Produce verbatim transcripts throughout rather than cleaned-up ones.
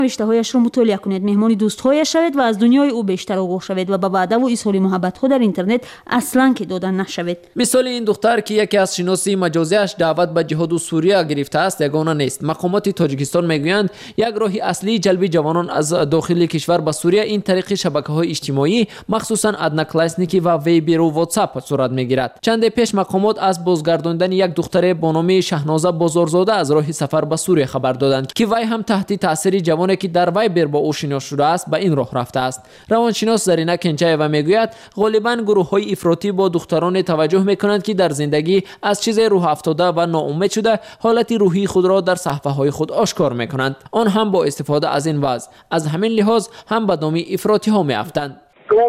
نوشته‌هایش را مطالعه کنید، مهمان دوست‌هایش شوید و از دنیای او بیشتر آگاه شوید و به وعده و اظهار محبت‌ها در اینترنت اصلاً که دادن نشوید. مثال این دختر که یکی از شناسی مجازیش دعوت به جهاد و سوریه گرفته است یگانه نیست. مقامات تاجیکستان میگویند یک راه اصلی جلب جوانان از داخل کشور به سوریه این طریق شبکه‌های اجتماعی مخصوصاً ادناکلاسنیکی و ویبر و واتساپ صورت میگیرد. چند پیش مقامات از بازگرداندن یک دختر با نام شهنازه بازارزاده از راه سفر به سوریه خبر دادند که وی هم تحت تاثیر جوانی که در ویبر با او شناخته شده است به این راه رفته است. روانشناس زرینه کنچایوا میگوید غالباً گروه‌های افراطی با دختران توجه میکنند که در زندگی از چیز روح افتاده و ناامید شده حالت روحی خود را در صفحه‌های خود آشکار میکنند. آن هم با استفاده از این وضع. از همین لحاظ هم به دام افراطی ها میافتند.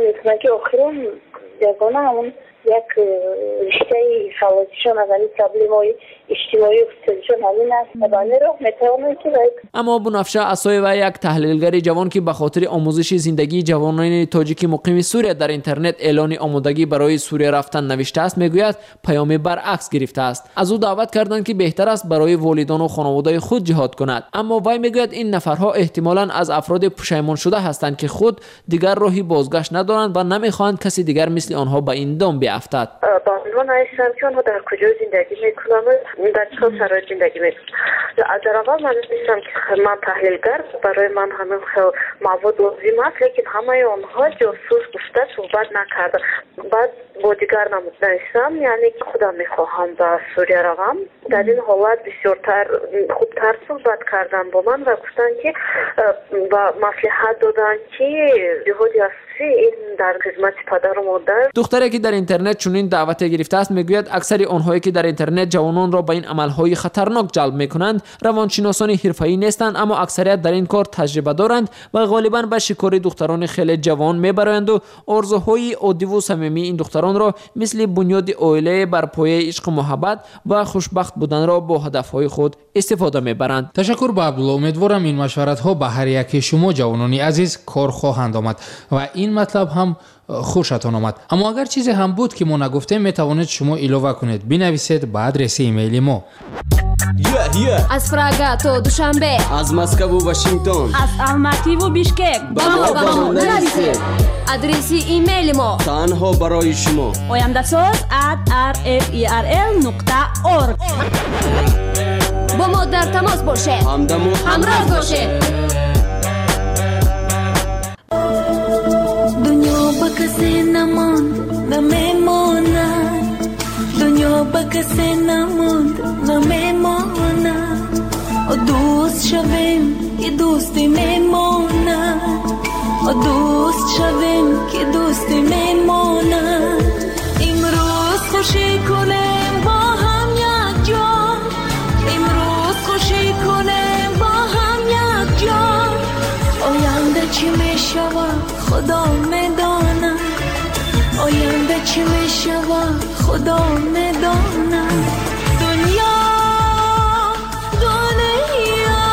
یک رشته خلاصیشون از این پرابلم‌های اجتماعی و اقتصادیشون همین است و بنده رو میتوانند که اما بنفشه اسای و یک تحلیلگر جوان که به خاطر آموزش زندگی جوانان تاجیک مقیم سوریه در اینترنت اعلان آمادگی برای سوریه رفتن نوشته است میگوید پیام برعکس گرفته است. از او دعوت کردند که بهتر است برای والدان و خانواده خود جهاد کند، اما وی میگوید این نفرها احتمالاً از افراد پشیمان شده هستند که خود دیگر راهی بازگشت ندارند و نمیخواهند کسی دیگر مثل آنها به این دام بیفتد. با عنوان هستم که آنها در کجا زندگی میکنند، در چه شرایط زندگی میکنند. در اول من نیستم که من تحلیلگر، برای من همه مواد لازم است، لیکن همه آنها جاسوس گفته صحبت نکرده. بعد با دیگر نمودنستم، یعنی خودم میخواهم به سوریه روم. در این حالت بسیارتر خوبتر صحبت کردن با من و گفتن که و مصلحت دادن که جهادی اساسی این در خدمت پدر و مادر. دختری که در اینترنت چنین دعوت گرفته است میگوید اکثر آنهایی که در اینترنت جوانان را به این عملهای خطرناک جلب میکنند روانشناسان حرفه‌ای نیستند، اما اکثریت در این کار تجربه دارند و غالبا به شکار دختران خیلی جوان میبرند و آرزوهای عادی و صمیمی این دختران را مثل بنیاد عائله بر پایه عشق و محبت و خوشبخت بودن را با هدفهای خود استفاده میبرند. تشکر با عبدالله. امیدوارم این مشورت ها به هر یک شما جوانان عزیز کار خواهند آمد و این مطلب هم خوشتان آمد. اما اگر چیزی هم بود که ما نگفتیم میتوانید شما علاوه کنید، بنویسید به آدرس ایمیل ما. yeah, yeah. از پراگ تا دوشنبه، از مسکو و واشنگتن، از الماتی و بیشکک با ما با ما نویسید. آدرس ایمیل ما تنها برای شما oyamdasoz at r f e r l نقطه org. با ما در تماس باشه، همدم و همراه باشه. دنیا با کسی نماند نمیماند، دنیا با کسی نماند نمیماند. و دوست شویم که دوستی میماند، و دوست شویم که دوستی میماند. امروز خوشی کنیم با هم یک جا، امروز خوشی کنیم با هم یک جا. آینده چی میشود خدا میداند، آینده چی میشود خدا میداند. دنیا دنیا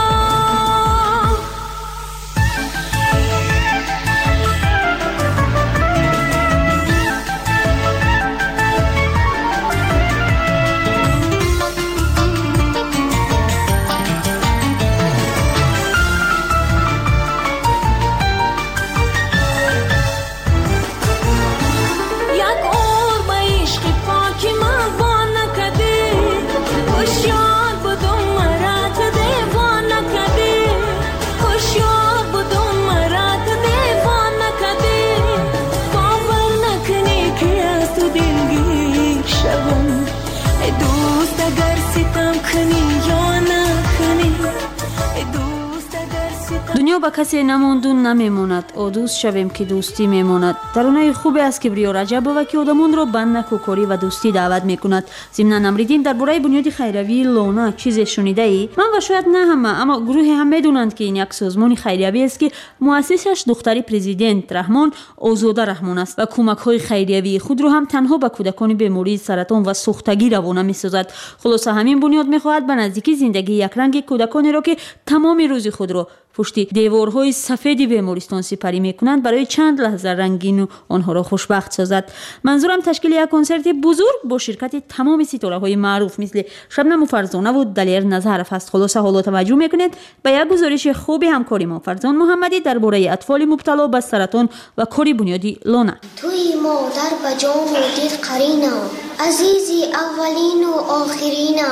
دنیا با کسی نماند و نمیماند، او دوست شویم که دوستی میماند. ترانه خوبی است کبریا رجبова که آدمون رو به نکوکاری و دوستی دعوت میکند. ضمن نمریدین درباره بنیاد خیریوی لونا چیزی شنیده ای؟ من و شاید نه همه، اما گروهی هم میدونند که این یک سازمان خیریوی است که مؤسسش دختری پرزیدنت رحمان آزاده رحمان است و کمک های خیریوی خود رو هم تنها به کودکان بیماری سرطان و سوختگی روانه میسازد. خلاصه همین بنیاد میخواهد به نزدیکی زندگی یک رنگ کودکانی را که تمام روز خود را پشت دوستی دیوارهای سفید بیمارستان سپری میکنند برای چند لحظه رنگین و آنها را خوشبخت سازد. منظورم تشکیل یک کنسرت بزرگ با شرکت تمام ستاره های معروف مثل شبنم فرزانه و دلیر نظرف است. خلاصه حالا توجه میکنید به یک گزارش خوب همکاری ما فرزان محمدی درباره اطفال مبتلا به سرطان و کار بنیادی لانا. توی مادر به جان و دل قرینا، عزیزی اولین و آخرینا،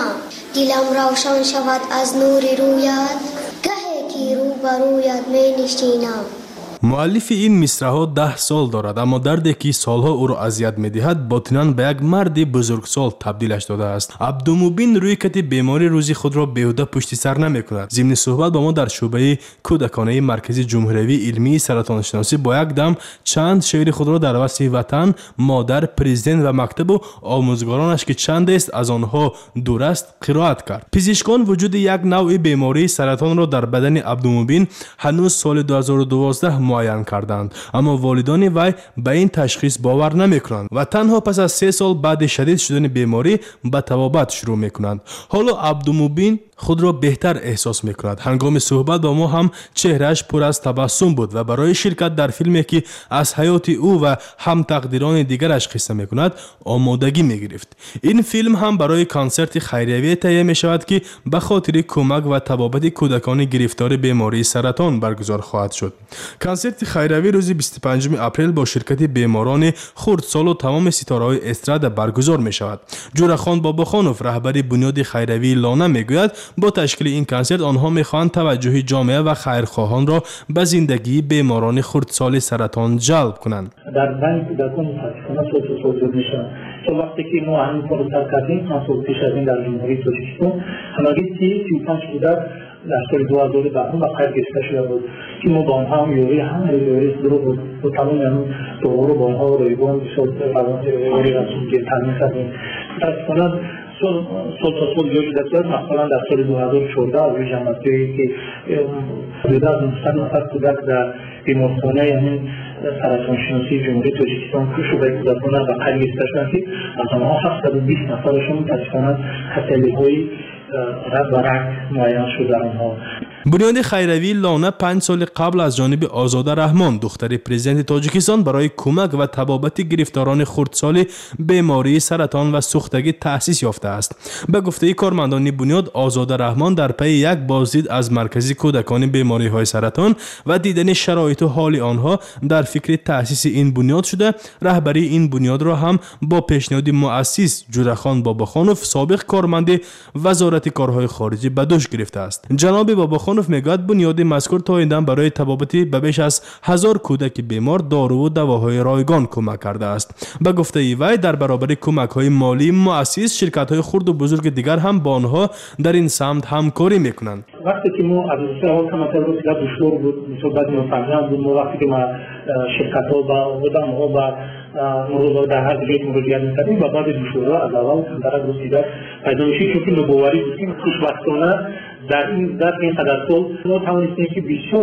دلم روشن شود از نور رویت، گهی که رو برویت می نشینم. مؤلف این مصرع‌ها ده سال دارد، اما دردی که سالها او را اذیت می‌دهد باطناً به یک مرد بزرگسال تبدیلش داده است. عبدالمبین روی کت بیماری روزی خود را بیهوده پشت سر نمی‌کند. ضمن صحبت با ما در شعبه کودکانه مرکز جمهوری علمی سرطان شناسی با یک دم چند شعر خود را در وصف وطن، مادر، پرزیدنت و مکتب و آموزگارانش که چند است از آنها دور است قرائت کرد. پزشکان وجود یک نوع بیماری سرطان را در بدن عبدالمبین هنوز سال دو هزار و دوازده معین کردند، اما والدان وی به این تشخیص باور نمیکنند و تنها پس از سه سال بعد شدید شدن بیماری به طبابت شروع میکنند. حالا عبدالمبین خود را بهتر احساس میکند. هنگام صحبت با ما هم چهرهش پر از تبسم بود و برای شرکت در فیلمی که از حیات او و هم تقدیران دیگرش قصه میکند آمادگی میگرفت. این فیلم هم برای کنسرت خیریه تهیه میشود که به خاطر کمک و طبابت کودکان گرفتار بیماری سرطان برگزار خواهد شد. کنسرت خیریه روز بیست و پنجم اپریل با شرکت بیماران خردسال و تمام ستاره‌های استراد برگزار میشود. جورخان باباخانوف رهبر بنیاد خیریه لانا میگوید با تشکیل این کنسرت آنها میخواهند توجه جامعه و خیرخواهان را به زندگی بیماران خردسال سرطان جلب کنند. در بین کودکان متاسفانه صوت صوت میشن که وقتی که ما همین کارو کردیم مسئول پیش از این در جمهوری تاجیکستان همگی سی و پنج کودک در سال دو هزار و ده به خیر گرفته شده بود که ما با آنها هم یوری هم یوری درو بود و تمام یعنی دوباره با آنها رایگان شد روان یوری رسول که تامین کردیم. متاسفانه سال تا سال جوش دستور مثلا در سال دو هزار و چهارده از جمعیتی که بیدار از نفر نفر کودک در بیمارخانه یعنی سرطان شناسی جمهوری تاجیکستان که شعبه کودکانه به خیر گرفته شدند که از آنها هفتصد و بیست نفرشون متاسفانه خستگی‌های رگ و رگ معین شده آنها. بنیاد خیریه لانا پنج سال قبل از جانب آزاده رحمان دختر پرزیدنت تاجیکستان برای کمک و طبابت گرفتاران خردسال بیماری سرطان و سوختگی تأسیس یافته است. به گفته کارمندان بنیاد آزاده رحمان در پی یک بازدید از مرکز کودکان بیماری های سرطان و دیدن شرایط و حال آنها در فکر تأسیس این بنیاد شده. رهبری این بنیاد را هم با پیشنهاد مؤسس جورخان باباخانوف سابق کارمند وزارت کارهای خارجی به دوش گرفته است. جناب باباخانوف میگوید بنیاد مذکور تا این دم برای طبابت به بیش از هزار کودک بیمار دارو و دواهای رایگان کمک کرده است. به گفته وی در برابر کمک های مالی مؤسس شرکت های خرد و بزرگ دیگر هم با آنها در این سمت همکاری میکنند. وقتی که ما از سال کم مثلا روز دشوار بود مثلا بعد مفهوم بود وقتی که ما شرکت ها با آدم ها با مروضات در هر جای مراجعه می‌کردیم و بعد دشوار از اول در روز دیگر پیدا میشه چون که نوبواری بود که خوشبختانه در این در این قدر سال ما توانستیم که بسیار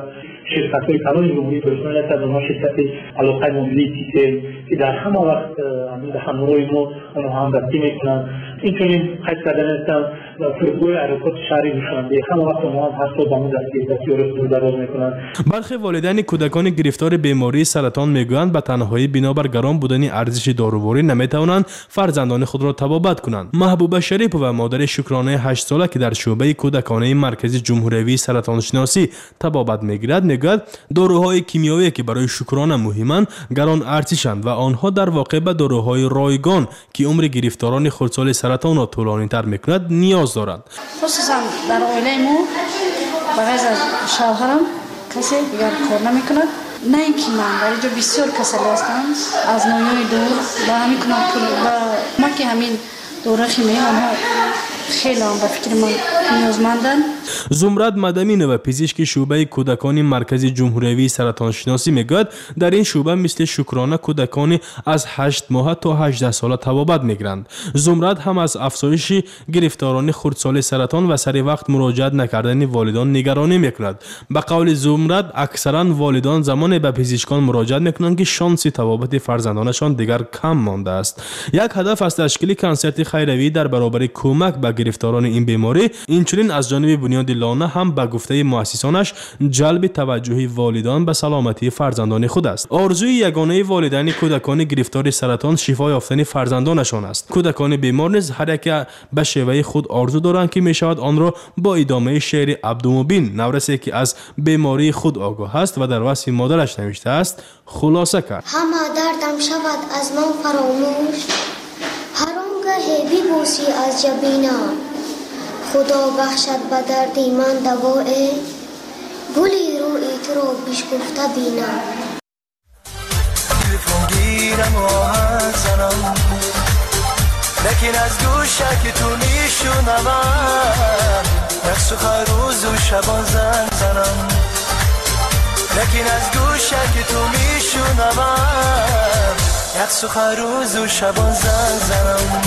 شرکت های تمام جمهوری تاجیکستان یک از آنها شرکت علاقه موبیلیتی که در همه وقت در همراهی ما آنها همدستی میکنند اینچنین قید کردن هستند و فرقوی حرکات شهری دوشنبه همه وقت آنها هم هر سال با ما دستی دستی رو دراز میکنند. برخی والدین کودکان گرفتار بیماری سرطان میگویند به تنهایی بنابر گران بودن ارزش داروواری نمیتوانند فرزندان خود را طبابت کنند. محبوبه شریف و مادر شکرانه هشت ساله که در شعبه کودکانه مرکز جمهوری سرطان شناسی طبابت میگیرد میگوید داروهای کیمیایی که برای شکرانه مهمند گران ارزشند و آنها در واقع به داروهای رایگان که عمر گرفتاران خردسال سرطان را طولانی تر میکند نیاز دارند. خصوصا در عائله ما بغیر از شوهرم کسی دیگر کار نمیکند. نه اینکه من در اینجا بسیار کسل هستم از نوعی دور و همین کنم و ما که همین دوره خیمی آنها خیلی هم به فکر من نیازمندن. زمرد مدمین و پزشک شعبه کودکان مرکز جمهوری سرطان شناسی میگوید در این شعبه مثل شکرانه کودکان از هشت ماه تا هجده ساله طبابت میگیرند. زمرد هم از افزایش گرفتاران خردسال سرطان و سری وقت مراجعت نکردن والدان نگرانی میکند. به قول زمرد اکثرا والدان زمان به پزشکان مراجعت میکنند که شانس طبابت فرزندانشان دیگر کم مانده است. یک هدف از تشکیل کنسرت خیریه در برابر کمک به گرفتاران این بیماری اینچنین از جانب بنیاد لانه هم به گفته مؤسسانش جلب توجه والدان به سلامتی فرزندان خود است. آرزوی یگانه والدین کودکان گرفتار سرطان شفای یافتن فرزندانشان است. کودکان بیمار نیز هر یک به شیوه خود آرزو دارند که می شود آن را با ادامه شعر عبدالمبین نورسی که از بیماری خود آگاه است و در وصف مادرش نوشته است خلاصه کرد. همه دردم شود از من فراموش، هر آنگه ببوسی از جبینم، خدا بخشد به دردی من دوای، گلی روی تو را بشکفته بینم. تلفن گیرم و آهنگ زنم، لیکن از گوشه که تو میشونم، نقص و خروز و شبان زن زنم، لیکن از گوشه که تو میشونم، نقص و خروز و شبان زن زنم.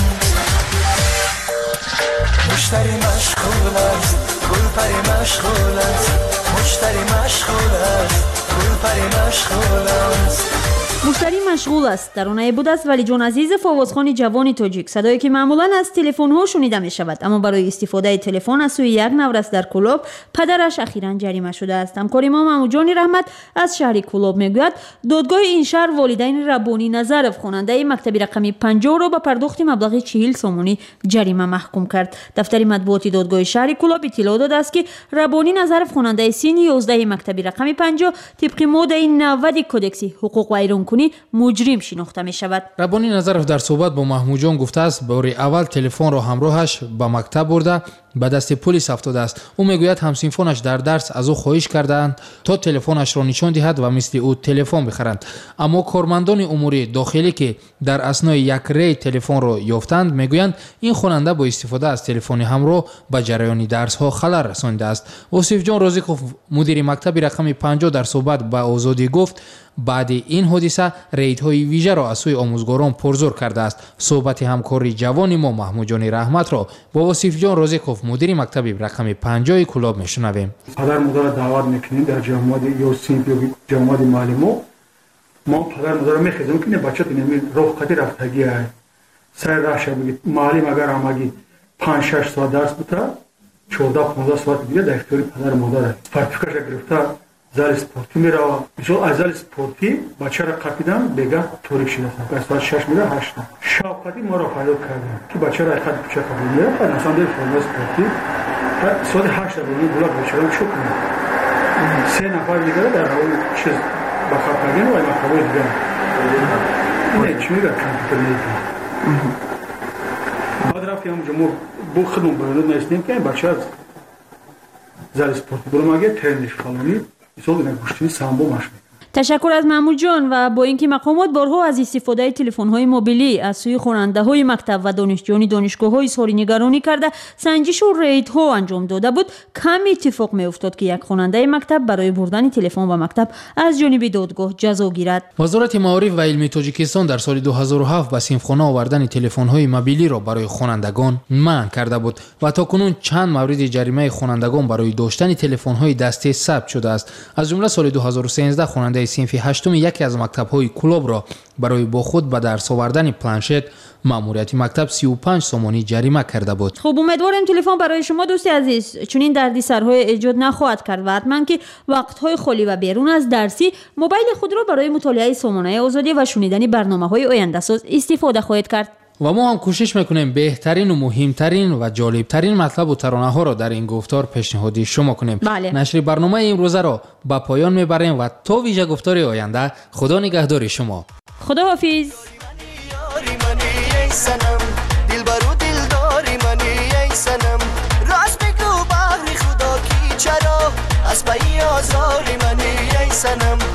مشتری مشغول است، گل پری مشغول است، مشتری مشغول است، گل پری مشغول است. مشتری مشغول است ترانه بود است ولی جان عزیز فوازخوان جوانی تاجیک، صدایی که معمولا از تلفن ها شنیده می شود، اما برای استفاده تلفن از سوی یک نورس در کلوب پدرش اخیراً جریمه شده است. همکار ما محمود رحمت از شهر کلوب میگوید دادگاه این شهر والدین ربانی نظرف خواننده مکتب رقمی پنجاه را به پرداخت مبلغ چهل سومانی جریمه محکوم کرد. دفتر مطبوعاتی دادگاه شهر کلوب اطلاع داده است که ربانی نظرف خواننده سین یازده مکتب رقمی پنجاه طبق ماده نود کدکس حقوق و ایرانکنی مجرم شناخته می شود. ربانی نظرف در صحبت با محمود جان گفته است بار اول تلفن را همراهش به مکتب برده به دست پلیس افتاده است. او میگوید همسنفانش در درس از او خواهش کردند تا تلفنش را نشان دهد و مثل او تلفن بخرند، اما کارمندان امور داخلی که در اثنای یک ری تلفن را یافتند میگویند این خواننده با استفاده از تلفن همراه به جریان درس ها خلل رسانیده است. اوصیف جان رازیقوف مدیر مکتب رقم پنجاه در صحبت به آزادی گفت بعد این حادثه ریدهای ویژه را از سوی آموزگاران پرزور کرده است. صحبت همکاری جوان ما محمود جان رحمت را با اوصیف جان رازیقوف مدیر مکتب رقم پنجاه کلوب میشنویم. پدر مادر دعوت میکنیم در جامعه یا سینف یا جامعه معلم، ما پدر مادر میخوایم که بچه تینمی رفقتی رفتگی است. سر راهش بگید معلم اگر همگی پنج شش ساعت درس بوده چهارده پانزده ساعت دیگه در اختیار پدر مادر است. سرتیفیکتش گرفته زال سپورتی میره، مثلا از زال سپورتی بچه را قاپیدن بگه توریک شده است. ساعت شش میره هشت. شوقتی ما را پیدا کردیم که بچه را خود بچه قبول میره، مثلا در فرم سپورتی ساعت هشت بود بولا بچه را چوب میره. سه نفر دیگه در اون چیز بخار کردن و مکتب دیگه. نه چی میگه کامپیوتر میگه. بعد رفتیم جمهور بو خدمت برنامه نشدیم که بچه از زال سپورتی برو مگه ترنش فلانی ایشون دیگه گوشتی سامبو ماش. تشکر از محمود جان. و با اینکه مقامات بارها از استفاده تلفن‌های موبیلی از سوی خواننده‌های مکتب و دانشجویان دانشگاه‌ها اظهار نگرانی کرده سنجش و ریدها انجام داده بود، کم اتفاق می‌افتاد که یک خواننده مکتب برای بردن تلفن به مکتب از جانب دادگاه جزا گیرد. وزارت معارف و علم تاجیکستان در سال دو هزار و هفت به صنفخانه آوردن تلفن‌های موبیلی را برای خوانندگان منع کرده بود و تاکنون چند مورد جریمه خوانندگان برای داشتن تلفن‌های دستی ثبت شده است. از جمله سال دو هزار و سیزده خواننده صنف هشتم یکی از مکتب‌های کلوب را برای با خود به درس آوردن پلنشت ماموریت مکتب سی و پنج سومانی جریمه کرده بود. خب امیدوارم تلفن برای شما دوستی عزیز چون این دردسرهای ایجاد نخواهد کرد و حتما که وقت‌های خالی و بیرون از درسی موبایل خود را برای مطالعه سامانه آزادی و شنیدن برنامه‌های آینده ساز استفاده خواهید کرد. و ما هم کوشش میکنیم بهترین و مهمترین و جالبترین مطلب و ترانه ها را در این گفتار پیشنهادی شما کنیم. بله. نشر برنامه امروزه را به پایان میبریم و تا ویژه گفتار آینده خدا نگهدار شما. خدا حافظ. از پای آزاری منی ای سنم